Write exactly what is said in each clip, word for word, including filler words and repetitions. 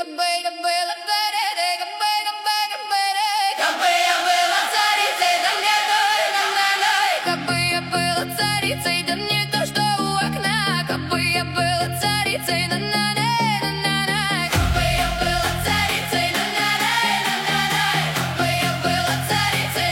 я была царицей, да не то что у окна. Как бы я была царицей, на-на-на, на-на-на. Как бы я была царицей, на-на-на, на-на-на. Как бы я была царицей.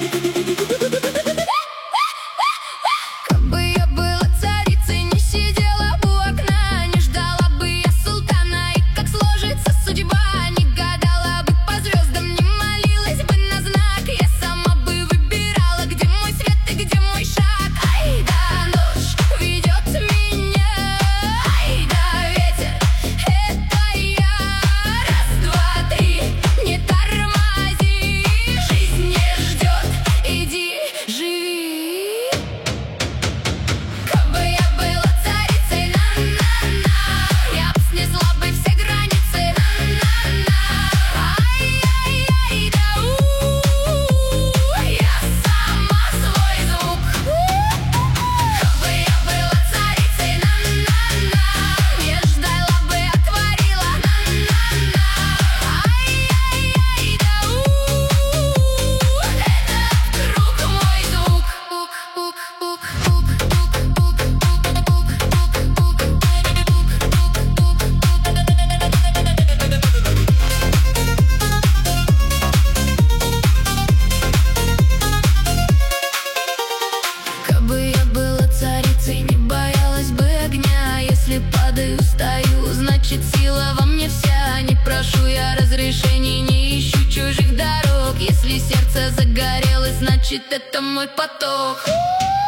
Как бы я была царицей, не сидела у окна, не ждала бы я султана, и как сложится судьба, не гадала бы по звездам, не молилась бы на знак. Я сама бы выбирала, где мой свет и где мой шаг. Ай да ночь ведет меня, ай да ветер, это я. Раз, два, три, не тормози, жизнь не ждет, иди живи. Как бы я была царицей, на-на-на, я б снесла бы все границы, на-на-на. Ай-яй-яй, да у, я сама свой звук. Как бы я была царицей, на-на-на, не ждала бы, а творила, на-на-на. Ай-яй-яй, да у, этот круг мой звук. Как бы я была царицей, не боялась бы огня. Если падаю, встаю, значит сила во мне вся. Не прошу я разрешений, не ищу чужих дорог. Если сердце загорелось, значит это мой поток.